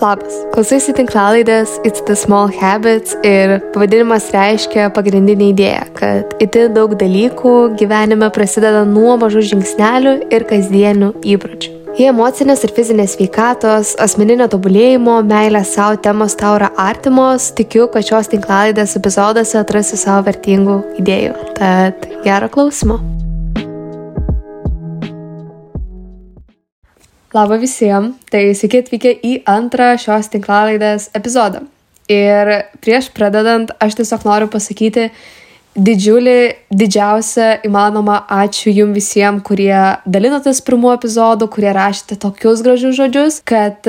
Labas, klausaisi tinklalaidės It's the Small Habits ir pavadinimas reiškia pagrindinę idėją, kad itin daug dalykų gyvenime prasideda nuo mažų žingsnelių ir kasdienių įpročių. Jei emocinės ir fizinės sveikatos, asmeninio tobulėjimo, meilės savo temos tau yra artimos, tikiu, kad šios tinklalaidės epizoduose atrasi savo vertingų idėjų. Tad gero klausimo. Labą visiems, tai sveiki atvykę į antrą šios tinklalaidės epizodą. Ir prieš pradedant, aš tiesiog noriu pasakyti didžiausią įmanomą ačiū jums visiems, kurie dalinotės pirmų epizodų, kurie rašėte tokius gražius žodžius, kad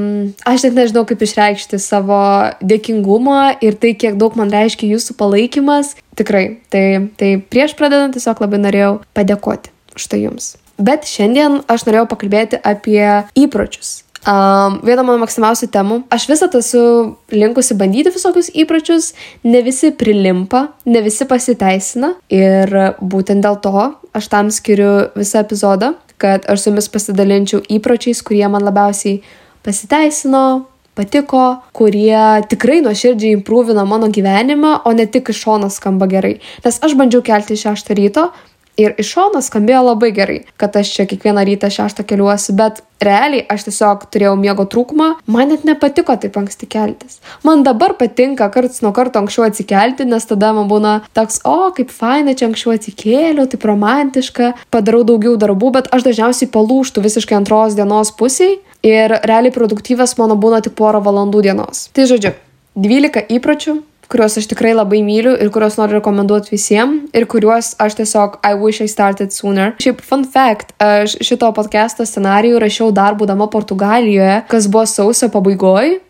aš net nežinau, kaip išreikšti savo dėkingumą ir tai, kiek daug man reiškia jūsų palaikymas. Tikrai, tai prieš pradedant tiesiog labai norėjau padėkoti už tai jums. Bet šiandien aš norėjau pakalbėti apie įpročius. Viena mano mėgstamiausių temų. Aš visat esu linkusi bandyti visokius įpročius, ne visi prilimpa, ne visi pasiteisina ir būtent dėl to aš tam skiriu visą epizodą, kad aš su jumis pasidalinčiau įpročiais, kurie man labiausiai pasiteisino, patiko, kurie tikrai nuoširdžiai imprūvino mano gyvenimą, o ne tik iš šono skamba gerai. Nes aš bandžiau kelti 6 ryto, ir iš šono skambėjo labai gerai, kad aš čia kiekvieną rytą 6 keliuosi, bet realiai aš tiesiog turėjau miego trūkumą, man net nepatiko taip anksti keltis. Man dabar patinka karts nuo karto anksčiau atsikelti, nes tada man būna toks, kaip faina, čia anksčiau atsikėliau, taip romantiška, padarau daugiau darbų, bet aš dažniausiai palūžtu visiškai antros dienos pusiai ir realiai produktyvas mano būna tik porą valandų dienos. Tai žodžiu, 12 įpročių, kuriuos aš tikrai labai myliu ir kuriuos noriu rekomenduoti visiems ir kuriuos aš tiesiog I wish I started sooner. Šiaip fun fact, aš šito podcast'o scenarijų rašiau dar būdama Portugalijoje, kas buvo sausio pabaigoj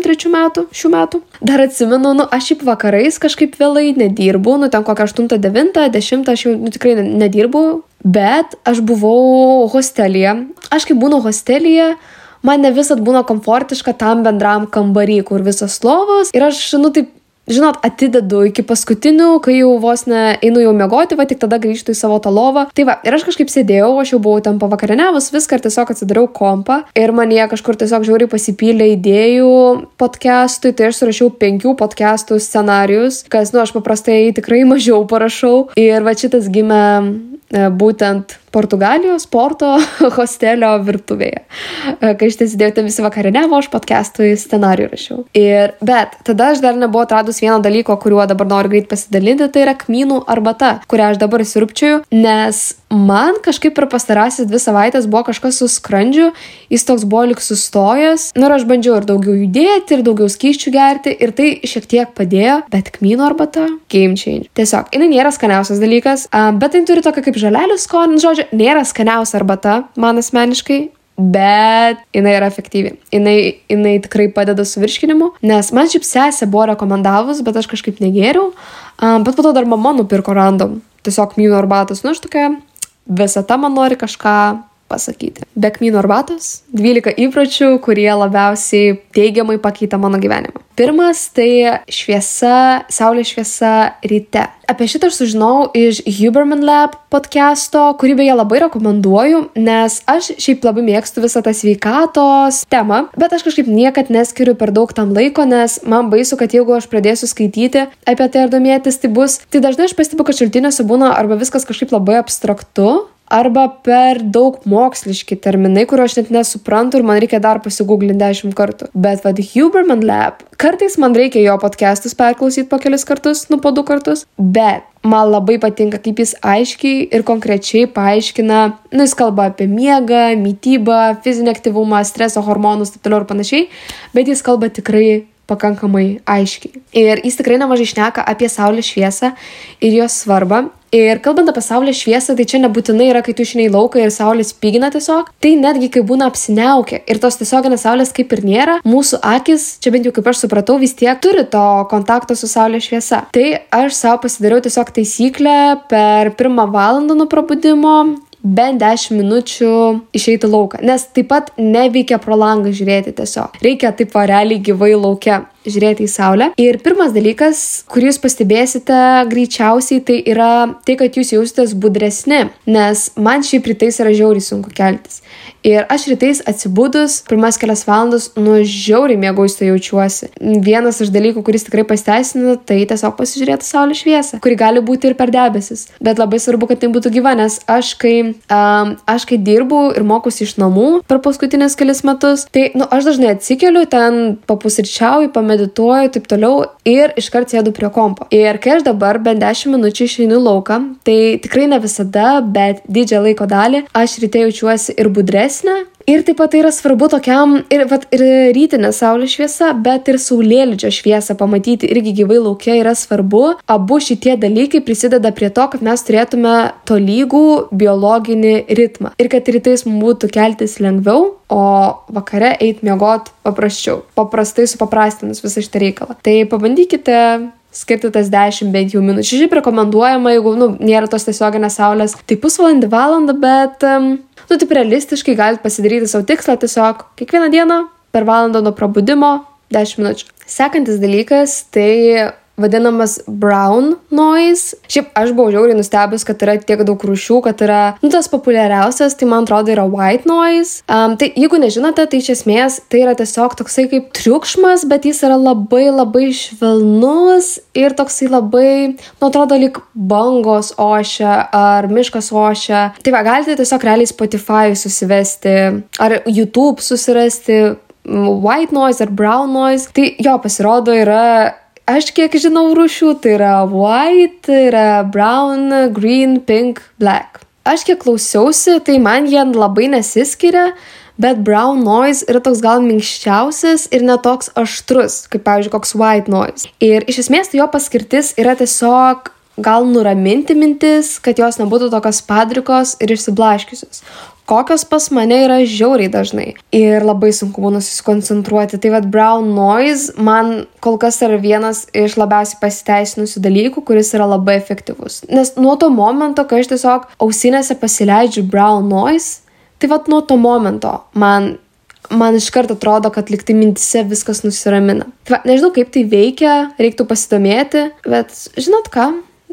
23 šių metų. Dar atsimenu, aš šiaip vakarais kažkaip vėlai nedirbu, ten kokią 8, 9, 10 aš jau tikrai nedirbu, bet aš buvau hostelyje. Aš kai būnu hostelyje, man ne visad būna komfortiška tam bendram kambarį, kur visos lovos ir aš, taip, žinot, atidedu iki paskutinių, kai jau vos einu jau miegoti, tik tada grįžtu į savo tą lovą. Tai va, ir aš kažkaip sėdėjau, aš jau buvau ten pavakarieniavus viską ir tiesiog atsidariau kompą ir man jie kažkur tiesiog žiauriai pasipylė idėjų podcast'ui, tai aš surašiau 5 podcast'ų scenarijus, kas, aš paprastai tikrai mažiau parašau ir va šitas gimė būtent Portugalijos sporto hostelio virtuvėje. Kai aš sėdėjau ten visi vakarieniavo, aš podcast'ui scenarijų rašiau. Bet tada aš dar nebuvau atradus vieno dalyko, kuriuo dabar noriu greit pasidalinti, tai yra kmynų arbata, kurią aš dabar sirupčiuju, nes man kažkaip per pastarąsias 2 savaitės buvo kažkas su skrandžiu, jis toks buvo lyg sustojęs, ir aš bandžiau ir daugiau judėti, ir daugiau skysčių gerti, ir tai šiek tiek padėjo, bet kmynų arbata game changer. Tiesiog, jinai nėra skaniausias dalykas, bet tai turi tokį kaip žolelių skonį, žodžiu, nėra skaniausia arbata, man asmeniškai, bet jinai yra efektyvi. Jinai tikrai padeda su virškinimu, nes man šiaip sesė buvo rekomendavus, bet aš kažkaip negėriau, bet po to dar mama nupirko random. Tiesiog kmynų arbatos, aš tokia, visata man nori kažką pasakyti. Be kmynų arbatos 12 įpročių, kurie labiausiai teigiamai pakeitė mano gyvenimą. Pirmas tai šviesa, saulės šviesa ryte. Apie šitą aš sužinau iš Huberman Lab podcast'o, kurį beje labai rekomenduoju, nes aš šiaip labai mėgstu visą tą sveikatos temą, bet aš kažkaip niekad neskiriu per daug tam laiko, nes man baisu, kad jeigu aš pradėsiu skaityti apie tai ir domėtis, tai dažnai aš pastebiu, kad šaltiniuose būna arba viskas kažkaip labai abstraktu, arba per daug moksliški terminai, kurio aš net nesuprantu ir man reikia dar pasigūglinti 10 kartų. Bet Huberman Lab, kartais man reikia jo podcastus perklausyti po kelis kartus, po 2 kartus, bet man labai patinka, kaip jis aiškiai ir konkrečiai paaiškina, jis kalba apie miegą, mitybą, fizinį aktyvumą, streso hormonus, taip toliau ir panašiai, bet jis kalba tikrai pakankamai aiškiai. Ir jis tikrai nemažai šneka apie saulės šviesą ir jos svarbą. Ir kalbant apie saulės šviesą, tai čia nebūtinai yra, kai tu išeini į lauką ir saulė spigina tiesiog. Tai netgi kai būna apsiniaukę ir tos tiesioginės saulės kaip ir nėra, mūsų akis, čia bent jau kaip aš supratau, vis tiek turi to kontakto su saulės šviesa. Tai aš savo pasidariau tiesiog taisyklę per 1 valandą nuo prabudimo bent 10 minučių išeiti lauką, nes taip pat neveikia pro langą žiūrėti tiesiog. Reikia taip realiai gyvai lauke žiūrėti į saulę. Ir pirmas dalykas, kurį jūs pastebėsite greičiausiai, tai yra tai, kad jūs jausitės budresni, nes man šiaip rytais yra žiauriai sunku keltis. Ir aš rytais atsibudus, pirmas kelias valandas, žiauriai mėgaujusi jaučiuosi. Vienas iš dalykų, kuris tikrai pasiteisina, tai tiesiog pasižiūrėti saulės šviesą, kuri gali būti ir per debesis. Bet labai svarbu, kad tai būtų gyva, nes aš kai dirbu ir mokusi iš namų per paskutinius kelis metus, tai aš dažnai atsikeliu, ten papusryčiauju, pamedituoju, taip toliau ir iškart sėdu prie kompo. Ir kai aš dabar bent 10 minučių išeinu į lauką, tai tikrai ne visada, bet didžiąją laiko dalį aš ryte jaučiuosi ir budresnė. Ir taip pat tai yra svarbu tokiam ir rytinė saulės šviesa, bet ir saulėlydžio šviesą pamatyti irgi gyvai lauke yra svarbu. Abu šitie dalykai prisideda prie to, kad mes turėtume tolygų biologinį ritmą. Ir kad rytais mums būtų keltis lengviau, o vakare eit miegot paprasčiau. Paprastai supaprastinus visą šitą reikalą. Tai pabandykite skirti tas 10 bent jau minučių. Šiaip rekomenduojama, jeigu nėra tos tiesioginės saulės, tai pusvalandį, valandą, bet taip realistiškai galite pasidaryti savo tikslą tiesiog kiekvieną dieną per valandą nuo prabudimo 10 minučių. Sekantis dalykas, tai vadinamas brown noise. Šiaip aš buvau žiauriai nustebęs, kad yra tiek daug rūšių, kad yra, tas populiariausias, tai man atrodo yra white noise. Tai jeigu nežinote, tai iš esmės tai yra tiesiog toksai kaip triukšmas, bet jis yra labai labai švelnus ir toksai labai, atrodo lyg bangos ošia ar miškas ošia. Tai galite tiesiog realiai Spotify susivesti ar YouTube susirasti white noise ar brown noise. Tai jo pasirodo yra, aš kiek žinau rūšių, tai yra white, yra brown, green, pink, black. Aš kiek klausiausi, tai man jie labai nesiskiria, bet brown noise yra toks gal minkščiausias ir netoks aštrus, kaip pavyzdžiui koks white noise. Ir iš esmės tai jo paskirtis yra tiesiog gal nuraminti mintis, kad jos nebūtų tokios padrikos ir išsiblaškiusios. Kokios pas mane yra žiauriai dažnai. Ir labai sunku būna susikoncentruoti. Tai brown noise man kol kas yra vienas iš labiausiai pasiteisinusių dalykų, kuris yra labai efektyvus. Nes nuo to momento, kai aš tiesiog ausinėse pasileidžiu brown noise, tai nuo to momento man iš karto atrodo, kad liktai mintise viskas nusiramina. Tai nežinau, kaip tai veikia, reiktų pasidomėti, bet žinot ką,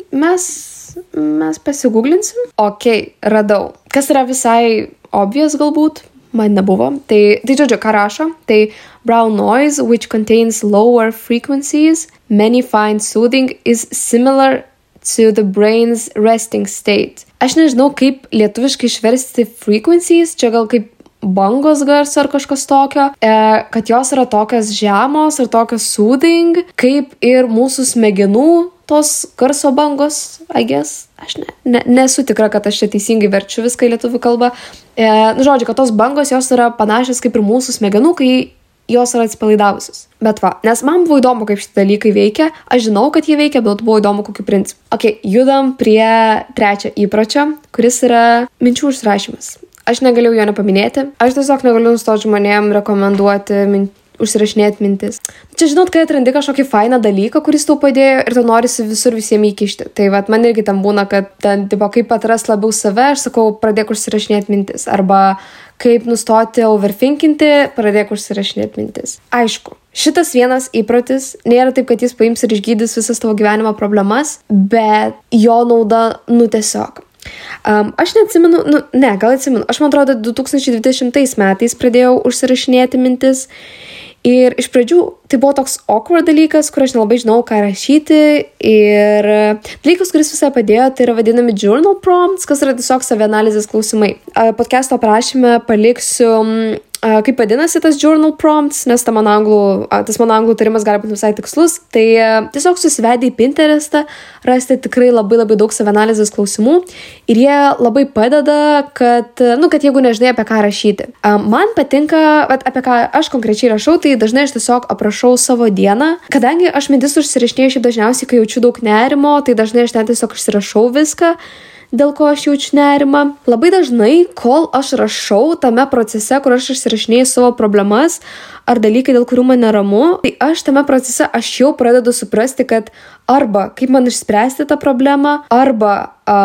mes pasiguglinsim. Ok, radau. Kas yra visai obvious galbūt, man nebuvo. Tai žodžiu, ką rašo? Tai brown noise, which contains lower frequencies, many find soothing, is similar to the brain's resting state. Aš nežinau, kaip lietuviškai išversti frequencies, čia gal kaip bangos garso ar kažkas tokio, kad jos yra tokios žemos ir tokios soothing, kaip ir mūsų smegenų tos garso bangos, I guess. Aš nesu tikra, kad aš čia teisingai verčiu viską į lietuvių kalbą. Žodžiu, kad tos bangos jos yra panašios kaip ir mūsų smegenų, kai jos yra atsipalaidavusios. Bet nes man buvo įdomu, kaip šitie dalykai veikia. Aš žinau, kad jie veikia, bet buvo įdomu, kokiu principu. Ok, judam prie trečio įpročio, kuris yra minčių užsirašymas. Aš negalėjau jo nepaminėti. Aš tiesiog negaliu nustoti žmonėm rekomenduoti užsirašinėti mintis. Čia žinot, kai atrandi kažkokį fainą dalyką, kuris tau padėjo ir tu norisi visur visiems įkišti. Tai man irgi tam būna, kad ten, kaip atras labiau save, aš sakau, pradėk užsirašinėti mintis. Arba kaip nustoti overthinkinti, pradėk užsirašinėti mintis. Aišku, šitas vienas įprotis nėra taip, kad jis paims ir išgydys visas tavo gyvenimo problemas, bet jo nauda, tiesiog. Aš neatsimenu, gal atsimenu, aš man atrodo 2020 metais pradėjau užsirašinėti mintis ir iš pradžių tai buvo toks awkward dalykas, kur aš nelabai žinau, ką rašyti ir dalykas, kuris visai padėjo, tai yra vadinami journal prompts, kas yra tiesiog savianalizės klausimai. Podcast'o aprašyme paliksiu kaip vadinasi tas journal prompts, nes tas mano anglų tarimas gali būti visai tikslus, tai tiesiog susivedė į Pinterestą, rasti tikrai labai labai daug savianalizės klausimų ir jie labai padeda, kad jeigu nežinai apie ką rašyti. Man patinka, apie ką aš konkrečiai rašau, tai dažnai aš tiesiog aprašau savo dieną, kadangi aš mintis užsirašinėju šiaip dažniausiai, kai jaučiu daug nerimo, tai dažnai aš ten tiesiog užsirašau viską, dėl ko aš jaučiu nerimą. Labai dažnai, kol aš rašau tame procese, kur aš išsirašinėju savo problemas ar dalykai, dėl kurių man neramu, tai aš tame procese jau pradedu suprasti, kad arba kaip man išspręsti tą problemą, arba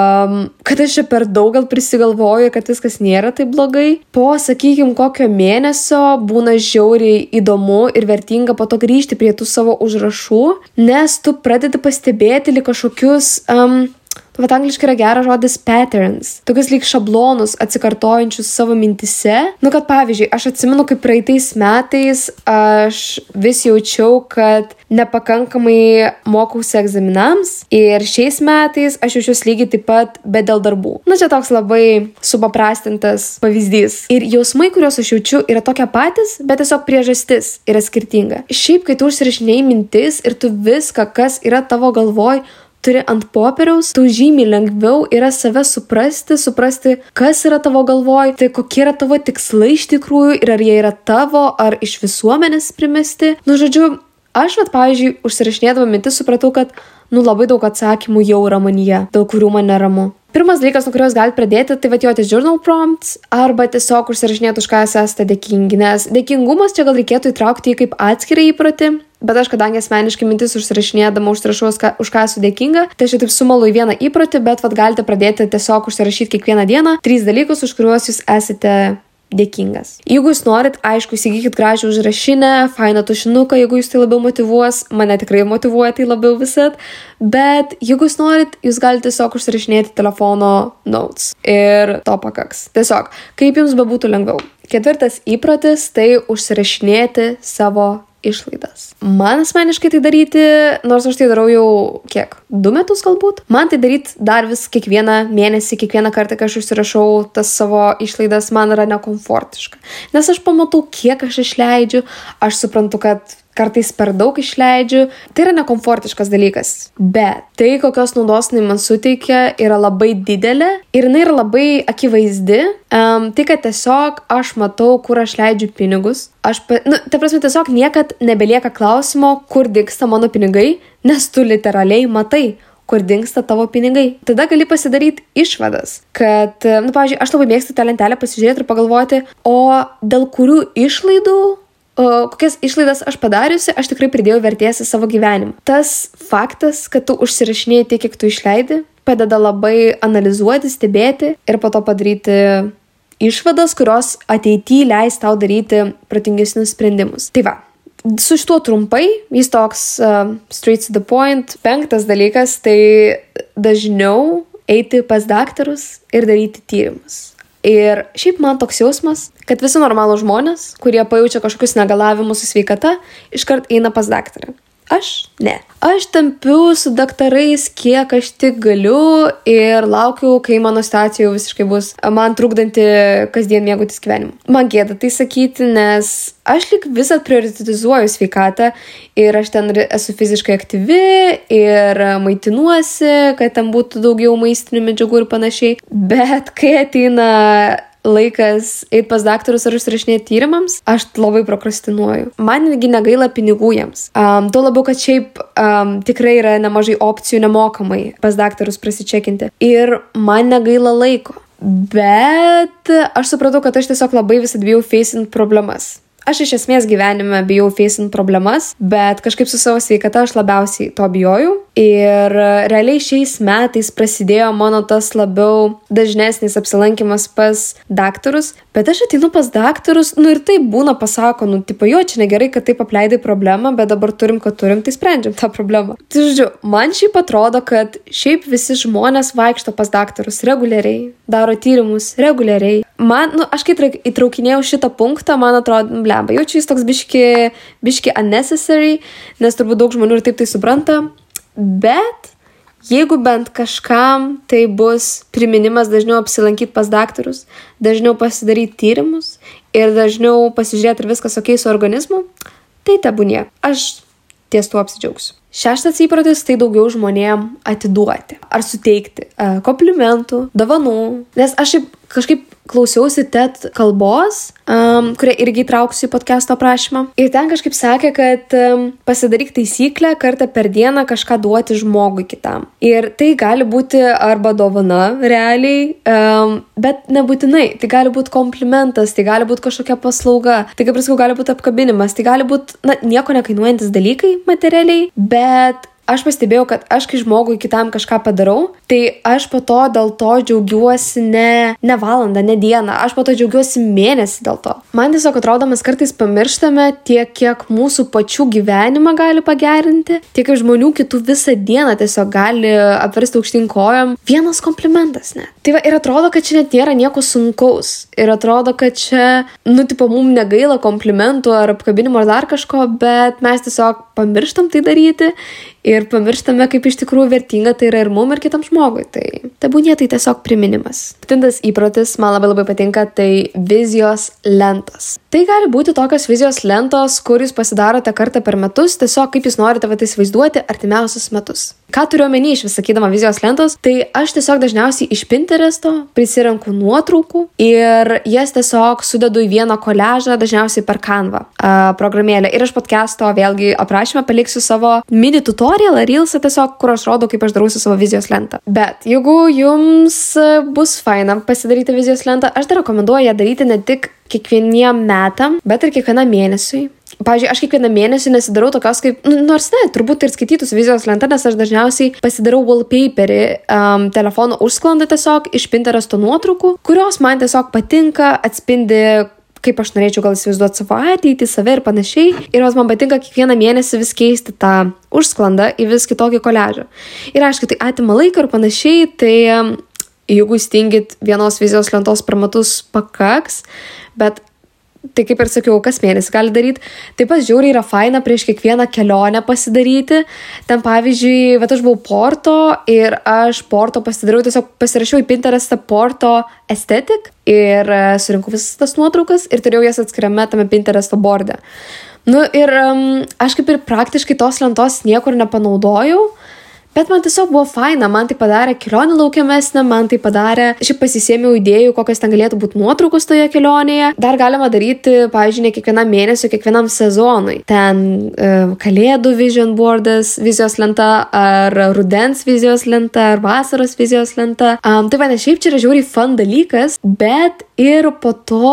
kad aš čia per daug gal prisigalvoju, kad viskas nėra taip blogai. Po, sakykime, kokio mėnesio būna žiauriai įdomu ir vertinga po to grįžti prie tų savo užrašų, nes tu pradedi pastebėti lyg kažkokius vat angliškai yra geras žodis patterns, tokius lyg šablonus atsikartojančius savo mintise. Nu, kad pavyzdžiui, aš atsimenu, kaip praeitais metais aš vis jaučiau, kad nepakankamai mokausi egzaminams ir šiais metais aš jaučiuosi lygiai taip pat, bet dėl darbų. Nu, čia toks labai supaprastintas pavyzdys. Ir jausmai, kuriuos aš jaučiu, yra tokie patys, bet tiesiog priežastis yra skirtinga. Šiaip, kai tu užsirašinėjai mintis ir tu viską, kas yra tavo galvoj, turi ant popieriaus, tau žymiai lengviau yra save suprasti, kas yra tavo galvoj, tai kokie yra tavo tikslai iš tikrųjų ir ar jie yra tavo, ar iš visuomenės primesti. Nu, žodžiu, aš, pavyzdžiui, užsirašinėdama mintis supratau, kad labai daug atsakymų jau yra manyje, dėl kurių man neramu. Pirmas dalykas, nuo kurios galite pradėti, tai jo ties journal prompts arba tiesiog užsirašinėti, už ką esate dėkingi, nes dėkingumas čia gal reikėtų įtraukti į kaip atskirą įprotį, bet aš kadangi asmeniškai mintis užsirašinėdama užsirašau, už ką esu dėkinga, tai aš taip sumalu į vieną įprotį, bet galite pradėti tiesiog užsirašyti kiekvieną dieną 3 dalykus, už kuriuos jūs esate dėkingas. Jeigu jūs norit, aišku, įsigykit gražią užrašinę, fainą tušinuką, jeigu jūs tai labiau motyvuos, mane tikrai motyvuoja tai labiau visat, bet jeigu jūs norit, jūs galite tiesiog užsirašinėti telefono notes ir to pakaks. Tiesiog, kaip jums bebūtų lengviau. 4. įprotis tai užsirašinėti savo išlaidas. Man asmeniškai tai daryti, nors aš tai darau jau 2 metus galbūt, man tai daryti dar vis kiekvieną mėnesį, kiekvieną kartą, kai aš užsirašau tas savo išlaidas, man yra nekomfortiška. Nes aš pamatau, kiek aš išleidžiu, aš suprantu, kad kartais per daug išleidžiu, tai yra nekomfortiškas dalykas. Bet tai, kokios naudos jinai man suteikia, yra labai didelė ir jinai yra labai akivaizdi. Tai, kad tiesiog aš matau, kur aš leidžiu pinigus. Ta prasme, tiesiog niekad nebelieka klausimo, kur dingsta mano pinigai, nes tu literaliai matai, kur dingsta tavo pinigai. Tada gali pasidaryti išvadas, kad, pavyzdžiui, aš labai mėgstu tą lentelę pasižiūrėti ir pagalvoti, o dėl kurių išlaidų, kokias išlaidas aš padariusi, aš tikrai pridėjau vertės į savo gyvenimą. Tas faktas, kad tu užsirašinėjai tiek, kiek tu išleidi, padeda labai analizuoti, stebėti ir po to padaryti išvadas, kurios ateityje leis tau daryti protingesnius sprendimus. Tai va, su šituo trumpai, jis toks straight to the point. 5. dalykas, tai dažniau eiti pas daktarus ir daryti tyrimus. Ir šiaip man toks jausmas, kad visi normalūs žmonės, kurie pajaučia kažkokius negalavimus su sveikata, iškart eina pas daktarą. Aš ne. Aš tempiu su daktarais, kiek aš tik galiu ir laukiu, kai mano situacija jau visiškai bus man trukdanti kasdien mėgautis gyvenimu. Man gėda tai sakyti, nes aš lyg visat prioritetizuoju sveikatą ir aš ten esu fiziškai aktyvi ir maitinuosi, kad ten būtų daugiau maistinių medžiagų ir panašiai. Bet kai ateina laikas eiti pas daktarus ar užsirašinėti tyrimams, aš labai prokrastinuoju. Man irgi negaila pinigų jiems. Tuo labiau, kad šiaip tikrai yra nemažai opcijų nemokamai pas daktarus prasičekinti. Ir man negaila laiko. Bet aš supratau, kad aš tiesiog labai visad bijau facing problemas. Aš iš esmės gyvenime bijau facing problemas, bet kažkaip su savo sveikata aš labiausiai to bijojau. Ir realiai šiais metais prasidėjo mano tas labiau dažnesnis apsilankimas pas daktarus. Bet aš ateinu pas daktarus, ir taip būna, pasako, jo, čia negerai, kad taip apleidai problemą, bet dabar turim, kad turim, tai sprendžiam tą problemą. Tai žodžiu, man šiaip atrodo, kad šiaip visi žmonės vaikšto pas daktarus reguliariai, daro tyrimus reguliariai. Man, aš kai įtraukinėjau šitą punktą, man atrodo, jaučiu jis toks biški unnecessary, nes turbūt daug žmonių ir taip tai supranta, bet jeigu bent kažkam tai bus priminimas dažniau apsilankyti pas daktarus, dažniau pasidaryti tyrimus ir dažniau pasižiūrėti, ar viskas ok su organizmu, tai tebūnie. Aš ties tuo apsidžiaugsiu. 6. įprotis tai daugiau žmonėm atiduoti ar suteikti komplimentų, dovanų, nes aš kažkaip klausiausi TED kalbos, kurią irgi įtrauksiu į podcast'o aprašymą. Ir ten kažkaip sakė, kad pasidaryk taisyklę kartą per dieną kažką duoti žmogui kitam. Ir tai gali būti arba dovana realiai, bet nebūtinai. Tai gali būti komplimentas, tai gali būti kažkokia paslauga, tai kaip ir sakau, gali būti apkabinimas, tai gali būti nieko nekainuojantis dalykai materialiai, bet aš pastebėjau, kad aš kai žmogui kitam kažką padarau, tai aš po to dėl to džiaugiuosi ne valandą, ne dieną, aš po to džiaugiuosi mėnesį dėl to. Man tiesiog atrodo, mes kartais pamirštame tiek, kiek mūsų pačių gyvenimą gali pagerinti, tiek kaip žmonių kitų visą dieną tiesiog gali apversti aukštyn kojom. Vienas komplimentas, ne. Tai va, ir atrodo, kad čia net nėra nieko sunkaus. Ir atrodo, kad čia, mums negaila komplimentų ar apkabinimo ar dar kažko, bet mes tiesiog pamirštam tai daryti ir pamirštame, kaip iš tikrųjų vertinga tai yra ir mum, ir kitam žmogui. Tai tebūnie tai tiesiog priminimas. 7 įprotis, man labai patinka, tai vizijos lentos. Tai gali būti tokios vizijos lentos, kur jūs pasidarote kartą per metus, tiesiog kaip jūs norite įsivaizduoti artimiausius metus. Ką turiu omeny iš vis sakydama vizijos lentos, tai aš tiesiog dažniausiai iš Pinteresto prisirenku nuotraukų ir jas tiesiog sudedu į vieną koliažą, dažniausiai per Canva programėlę. Ir aš podcast'o vėlgi aprašymę paliksiu savo mini tutorialą, reelsą tiesiog, kur aš rodau, kaip aš darausiu savo vizijos lentą. Bet jeigu jums bus faina pasidaryti vizijos lentą, aš dar rekomenduoju ją daryti ne tik kiekvieniem metam, bet ir kiekvienam mėnesiui. Pavyzdžiui, aš kiekvieną mėnesį nesidarau tokios kaip, nors ne, turbūt ir skaitytus vizijos lentą, nes aš dažniausiai pasidarau wallpaperį telefono užsklandą tiesiog iš Pinteresto nuotraukų, kurios man tiesiog patinka, atspindi, kaip aš norėčiau gal įsivaizduoti savo ateitį, save ir panašiai. Ir jos man patinka kiekvieną mėnesį vis keisti tą užsklandą į vis kitokį koliažą. Ir aišku, tai atima laiką ir panašiai, tai jeigu stingit vienos vizijos lentos per metus pakaks, bet tai kaip ir sakiau, kas mėnesį gali daryti. Taip pat žiauriai yra faina prieš kiekvieną kelionę pasidaryti. Ten pavyzdžiui, aš buvau Porto ir aš Porto pasidariau, tiesiog pasirašiau į Pinterestą Porto Aesthetic ir surinkau visas tas nuotraukas ir turėjau jas atskiriame tame Pinteresto borde. Ir aš kaip ir praktiškai tos lentos niekur nepanaudojau. Bet man tiesiog buvo faina, man tai padarė kelionę laukiamesnę, man tai padarė, šiaip pasisėmiau idėjų, kokios ten galėtų būti nuotraukos toje kelionėje. Dar galima daryti, pavyzdžiui, ne kiekvienam mėnesiu, kiekvienam sezonui. Ten kalėdų vision boardas, vizijos lenta, ar rudens vizijos lenta, ar vasaros vizijos lenta. Tai va, ne šiaip čia yra žiauriai fun dalykas, bet ir po to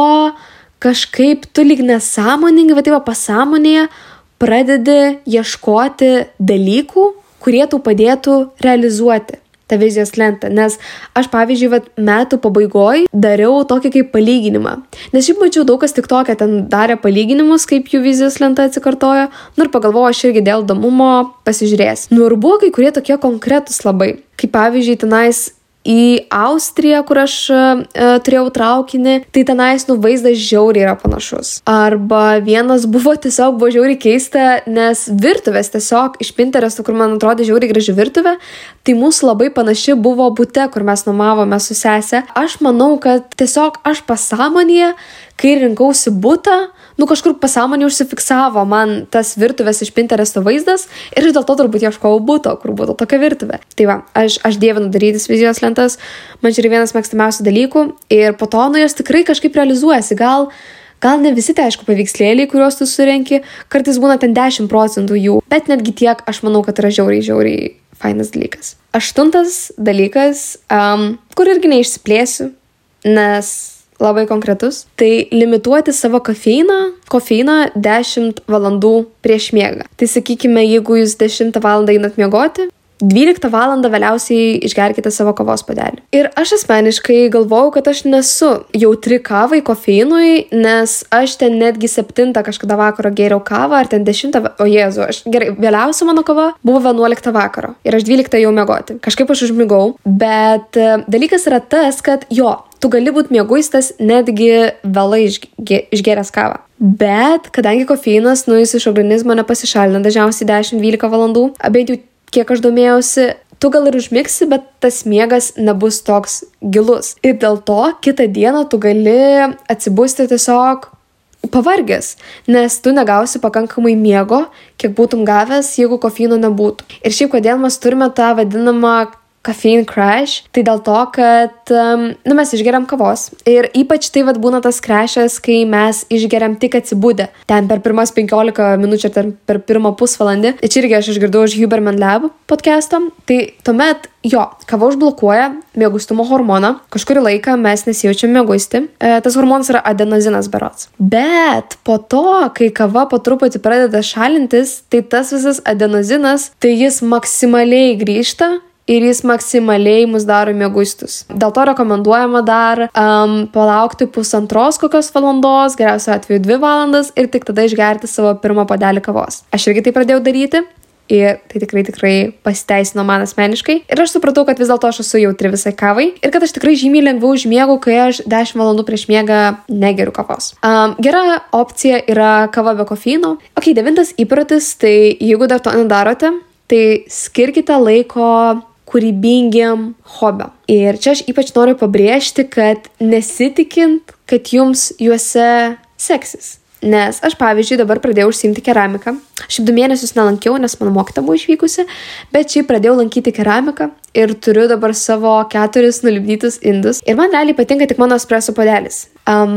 kažkaip tu lyg nesąmoningai, pasąmonėje pradedi ieškoti dalykų, kurie tau padėtų realizuoti tą vizijos lentą. Nes aš, pavyzdžiui, metų pabaigoj dariau tokį kaip palyginimą. Nes šiaip mačiau daug kas TikTok'e ten darė palyginimus, kaip jų vizijos lenta atsikartojo. Ir pagalvojau, aš irgi dėl įdomumo pasižiūrėsiu. Ir buvo kai kurie tokie konkretus labai. Kaip pavyzdžiui, tenais į Austriją, kur aš turėjau traukinį, tai tenais vaizdas žiauriai yra panašus. Arba vienas buvo žiauriai keista, nes virtuvės tiesiog iš Pinteresto, kur man atrodė žiauriai graži virtuvė, tai mūsų labai panaši buvo bute, kur mes nuomavome su sese. Aš manau, kad tiesiog aš pasąmonėje, kai rinkausi butą, kažkur pasąmonėje užsifiksavo man tas virtuvės iš Pinteresto vaizdas ir dėl to turbūt ieškojau buto, kur būtų tokia virtuvė. Tai va, aš dievinu darytis vizijos lentas, man čia yra vienas mėgstamiausių dalykų ir po to jos tikrai kažkaip realizuojasi. Gal ne visi tai aišku paveikslėliai, kuriuos tu surenki, kartais būna ten 10% jų, bet netgi tiek aš manau, kad yra žiauriai fainas dalykas. 8 dalykas, kur irgi neišsiplėsiu, nes labai konkretus, tai limituoti savo kofeiną 10 valandų prieš miegą. Tai sakykime, jeigu jūs 10 valandą einat miegoti, 12 valandą vėliausiai išgerkite savo kavos puodelį. Ir aš asmeniškai galvojau, kad aš nesu jautri kavai, kofeinui, nes aš ten netgi 7 kažkada vakaro gėriau kavą, ar ten 10, o Jėzu, gerai, vėliausia mano kava buvo 11 vakaro ir aš 12 jau miegoti. Kažkaip aš užmigau, bet dalykas yra tas, kad tu gali būti mieguistas netgi vėlai išgeręs kavą. Bet kadangi kofeinas, jis iš organizmo nepasišalina dažniausiai 10-12 valandų, bent jau kiek aš domėjausi, tu gal ir užmigsi, bet tas miegas nebus toks gilus. Ir dėl to kitą dieną tu gali atsibusti tiesiog pavargęs, nes tu negausi pakankamai miego, kiek būtum gavęs, jeigu kofeino nebūtų. Ir šiaip kodėl mes turime tą vadinamą caffeine crash, tai dėl to, kad mes išgeriam kavos ir ypač tai būna tas crashas, kai mes išgeriam tik atsibudę, ten per pirmas 15 minučių ar per pirmą pusvalandį. Ir čia irgi aš išgirdau iš Huberman Lab podcast'o, tai tuomet kava užblokuoja mieguistumo hormoną, kažkurį laiką mes nesijaučiam mieguisti, tas hormonas yra adenozinas berods. Bet po to, kai kava po truputį pradeda šalintis, tai tas visas adenozinas, tai jis maksimaliai grįžta ir jis maksimaliai mus daro mieguistus. Dėl to rekomenduojama dar palaukti 1,5 kokios valandos, geriausiu atveju 2 valandas ir tik tada išgerti savo pirmą puodelį kavos. Aš irgi tai pradėjau daryti. Ir tai tikrai pasiteisino man asmeniškai. Ir aš supratau, kad vis dėlto aš esu jautri visai kavai ir kad aš tikrai žymiai lengviau užmiegu, kai aš 10 valandų prieš miegą negeriu kavos. Gera opcija yra kava be kofeino. 9 įprotis, tai jeigu dar to nedarote, tai skirkite laiko kūrybingiam hobiam. Ir čia aš ypač noriu pabrėžti, kad nesitikint, kad jums juose seksis. Nes aš, pavyzdžiui, dabar pradėjau užsiimti keramiką. Aš 2 mėnesius nelankiau, nes mano mokytoja buvo išvykusi, bet šiaip pradėjau lankyti keramiką ir turiu dabar savo 4 nulipdytus indus. Ir man realiai patinka tik mano espresso puodelis.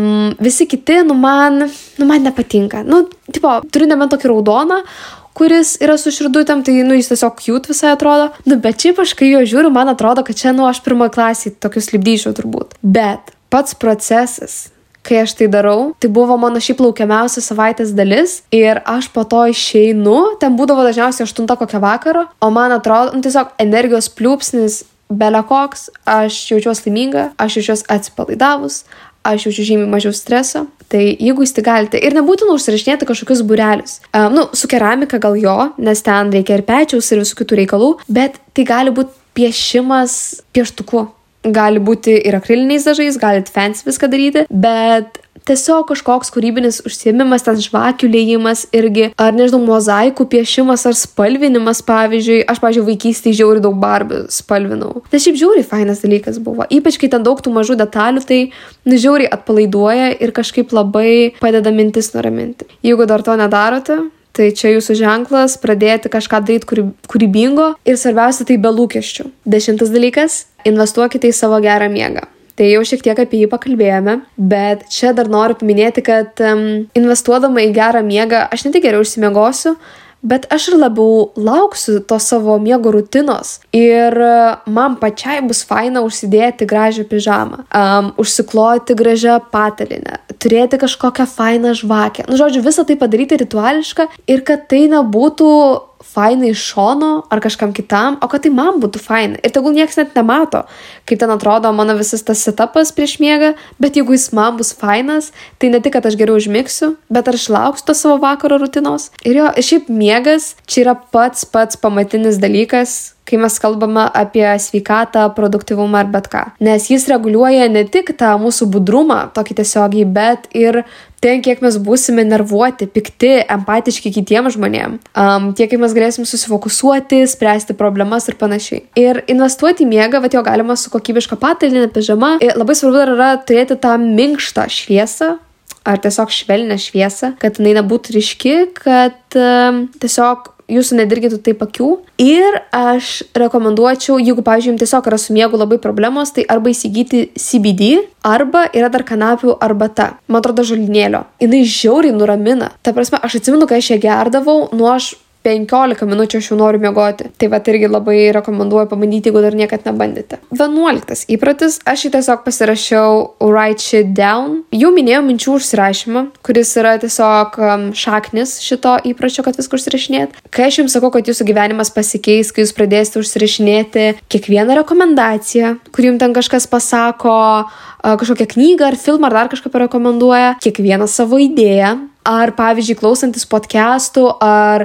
Visi kiti, man nepatinka. Turiu nebent tokį raudoną, kuris yra su širdutėm, tai jis tiesiog cute visai atrodo. Bet šiaip aš, kai jo žiūriu, man atrodo, kad čia, aš pirmą klasį tokius lipdyčiau turbūt. Bet pats procesas, kai aš tai darau, tai buvo mano šiaip laukiamiausia savaitės dalis ir aš po to išeinu, ten būdavo dažniausiai 8 kokią vakaro, o man atrodo, tiesiog energijos pliūpsnis belekoks, aš jaučiuosi laiminga, aš jaučiuosi atsipalaidavus, aš jaučiu žymiai mažiau streso, tai jeigu jūs tik galite ir nebūtina užsirašinėti kažkokius būrelius. Su keramika gal nes ten reikia ir pečiaus ir visų kitų reikalų, bet tai gali būti piešimas pieštuku. Gali būti ir akriliniais dažais, galit fancy viską daryti, bet tiesiog kažkoks kūrybinis užsiėmimas, ten žvakių liejimas irgi, ar mozaikų piešimas ar spalvinimas, pavyzdžiui. Aš, vaikystėje žiauriai daug Barbių spalvinau. Tai šiaip žiauriai fainas dalykas buvo. Ypač, kai ten daug tų mažų detalių, tai žiauriai atpalaiduoja ir kažkaip labai padeda mintis nuraminti. Jeigu dar to nedarote, tai čia jūsų ženklas pradėti kažką daryti kūrybingo ir svarbiausia tai be lūkesčių. 10 dalykas – investuokite į savo gerą miegą. Tai jau šiek tiek apie jį pakalbėjome, bet čia dar noriu paminėti, kad investuodama į gerą miegą aš ne tik geriau užsimiegosiu, bet aš ir labiau lauksiu to savo miego rutinos ir man pačiai bus faina užsidėti gražią pižamą, užsikloti gražią patalinę, turėti kažkokią fainą žvakę. Visą tai padaryti rituališką ir kad tai nebūtų faina iš šono ar kažkam kitam, o kad tai man būtų faina. Ir tegul niekas net nemato, kaip ten atrodo mano visas tas setupas prieš miegą, bet jeigu jis man bus fainas, tai ne tik, kad aš geriau užmigsiu, bet aš lauksiu to savo vakaro rutinos. Ir šiaip miegas čia yra pats pamatinis dalykas, kai mes kalbame apie sveikatą, produktyvumą ar bet ką. Nes jis reguliuoja ne tik tą mūsų budrumą, tokį tiesiogiai, bet ir ten, kiek mes būsime nervuoti, pikti, empatiški kitiems žmonėms, tiek, kaip mes galėsim susifokusuoti, spręsti problemas ir panašiai. Ir investuoti į miegą, jo galima su kokybiška patalinė, pižama. Ir labai svarbu dar yra turėti tą minkštą šviesą, ar tiesiog švelnę šviesą, kad jinai nebūtų ryški, kad tiesiog jūsų nedirgintų taip akių. Ir aš rekomenduočiau, jeigu, pavyzdžiui, jums tiesiog yra su miegu labai problemos, tai arba įsigyti CBD, arba yra dar kanapių arbata. Man atrodo, žolinėlio. Jinai žiauriai nuramina. Ta prasme, aš atsimenu, kai aš ją gerdavau, aš 15 minučių aš jau noriu miegoti. Tai irgi labai rekomenduoju pabandyti, jeigu dar niekad nebandėte. 11 įprotis, aš jį tiesiog pasirašiau write shit down. Jau minėjau minčių užsirašymą, kuris yra tiesiog šaknis šito įpročio, kad viską užsirašinėt. Kai aš jums sakau, kad jūsų gyvenimas pasikeis, kai jūs pradėsite užsirašinėti kiekvieną rekomendaciją, kur jums ten kažkas pasako, kažkokią knygą ar filmą ar dar kažką parekomenduoja, kiekvieną savo idėją, ar, pavyzdžiui, klausantis podcastų, ar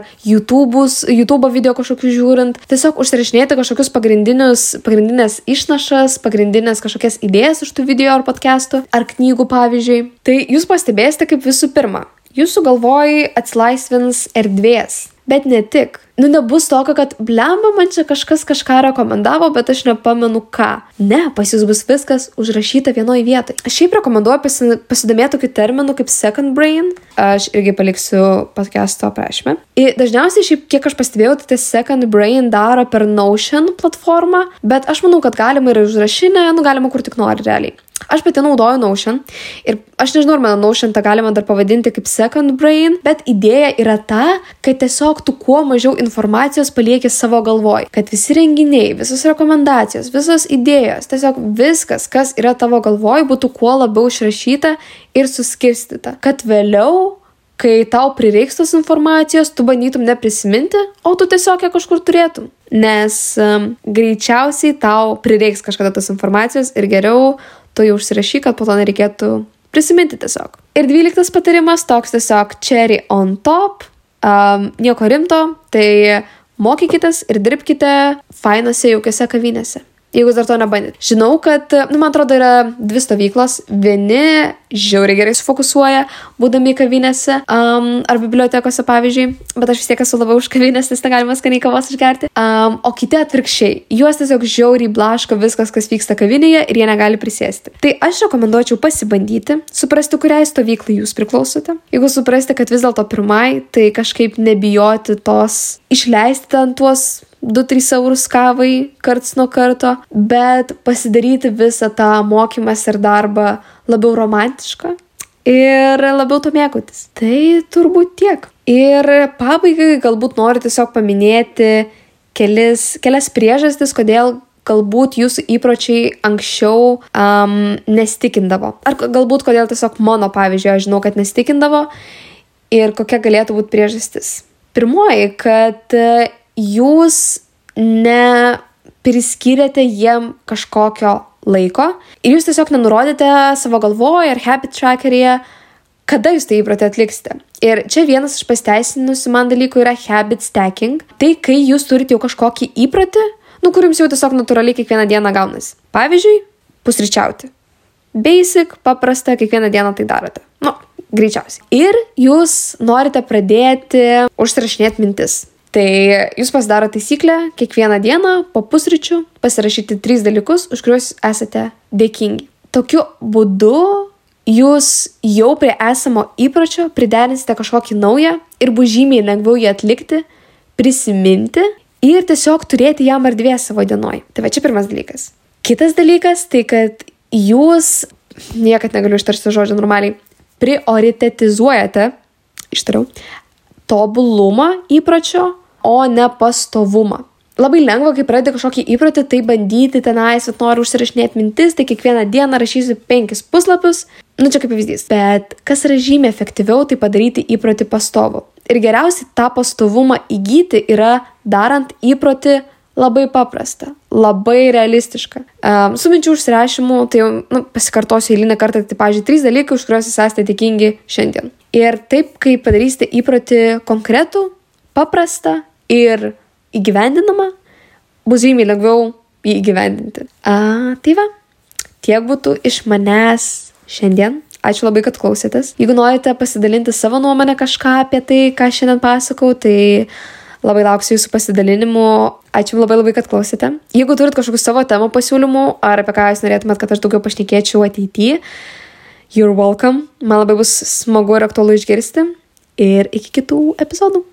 YouTube video kažkokius žiūrint, tiesiog užsirašinėti kažkokius pagrindinės išnašas, pagrindinės kažkokias idėjas iš tų video ar podcastų, ar knygų, pavyzdžiui. Tai jūs pastebėsite, kaip visų pirma, jūsų galvoj atsilaisvins erdvės. Bet ne tik. Nebus tokio, kad blemba, man čia kažkas kažką rekomendavo, bet aš nepamenu ką. Ne, pas jūs bus viskas užrašyta vienoje vietoje. Aš šiaip rekomenduoju pasidomėti tokiu terminu kaip second brain. Aš irgi paliksiu podcast'o aprašymę. Ir dažniausiai šiaip, kiek aš pastebėjau, tai second brain daro per Notion platformą, bet aš manau, kad galima ir užrašinę, galima kur tik nori realiai. Aš pati naudoju Notion ir aš nežinau, ar mano Notion tą galima dar pavadinti kaip second brain, bet idėja yra ta, kad tiesiog tu kuo mažiau informacijos palieki savo galvoj, kad visi renginiai, visos rekomendacijos, visos idėjos, tiesiog viskas, kas yra tavo galvoj, būtų kuo labiau išrašyta ir suskirstyta, kad vėliau, kai tau prireiks tos informacijos, tu bandytum neprisiminti, o tu tiesiog ją kažkur turėtum. Nes greičiausiai tau prireiks kažkada tos informacijos ir geriau tu jau užsirašyk, kad po to nereikėtų prisiminti tiesiog. Ir 12 patarimas toks tiesiog cherry on top, nieko rimto, tai mokykitės ir dirbkite fainose, jaukiose kavinėse. Jeigu dar to nebandėt. Žinau, kad, man atrodo, yra 2 stovyklos. Vieni žiauriai gerai sufokusuoja, būdami kavinėse ar bibliotekose, pavyzdžiui, bet aš vis tiek esu labiau už kavinės, nes negalima skaniai kavos išgerti. O kiti atvirkščiai. Juos tiesiog žiauriai blaško viskas, kas vyksta kavinėje ir jie negali prisėsti. Tai aš rekomenduočiau pasibandyti, suprasti, kuriai stovyklai jūs priklausote. Jeigu suprasti, kad vis dėlto pirmai, tai kažkaip nebijoti tos išleisti ant tuos 2-3 eurus kavai karts nuo karto, bet pasidaryti visą tą mokymas ir darbą labiau romantišką ir labiau to mėgautis. Tai turbūt tiek. Ir pabaigai galbūt noriu tiesiog paminėti kelias priežastis, kodėl galbūt jūsų įpročiai anksčiau nestikindavo. Ar galbūt kodėl tiesiog mano, pavyzdžiui, aš žinau, kad nestikindavo ir kokia galėtų būti priežastis. Pirmoji, kad jūs nepriskyrėte jiem kažkokio laiko ir jūs tiesiog nenurodėte savo galvoje ar habit trackeryje, kada jūs tai įprotį atliksite. Ir čia vienas iš pasiteisinusių man dalykų yra habit stacking. Tai kai jūs turite jau kažkokį įprotį, kur jums jau tiesiog natūraliai kiekvieną dieną gaunasi. Pavyzdžiui, pusryčiauti. Basic, paprasta, kiekvieną dieną tai darote. Greičiausiai. Ir jūs norite pradėti užsirašinėti mintis. Tai jūs pasidaro taisyklę kiekvieną dieną po pusryčių pasirašyti 3 dalykus, už kuriuos esate dėkingi. Tokiu būdu jūs jau prie esamo įpročio priderinsite kažkokį naują ir bus žymiai lengviau jį atlikti, prisiminti ir tiesiog turėti jam erdvės savo dienoj. Tai va čia pirmas dalykas. Kitas dalykas, tai kad jūs, niekad negaliu ištarti žodžio normaliai, prioritetizuojate, tobulumą įpročio, o ne pastovumą. Labai lengva, kai pradedi kažkokį įprotį, tai bandyti tenais, noriu užsirašinėti mintis, tai kiekvieną dieną rašysiu 5 puslapius. Čia kaip pavyzdys. Bet kas yra žymiai efektyviau, tai padaryti įprotį pastovų. Ir geriausiai tą pastovumą įgyti yra darant įprotį labai paprasta, labai realistiška. Su minčių užsirašymu, tai pasikartosiu eilinę kartą, tai pavyzdžiui 3 dalykai, už kuriuos jūs esate dėkingi šiandien. Ir taip, kai padarysite įprotį konkretų, paprastą ir įgyvendinamą, bus žymiai lengviau jį įgyvendinti. Tai va, tiek būtų iš manęs šiandien. Ačiū labai, kad klausėtės. Jeigu norite pasidalinti savo nuomonę kažką apie tai, ką šiandien pasakau, tai labai lauksiu jūsų pasidalinimų. Ačiū labai, kad klausėte. Jeigu turit kažkokių savo temų pasiūlymų, ar apie ką jūs norėtumėt, kad aš daugiau pašnekėčiau ateityje, you're welcome. Man labai bus smagu ir aktualu išgirsti. Ir iki kitų epizodų.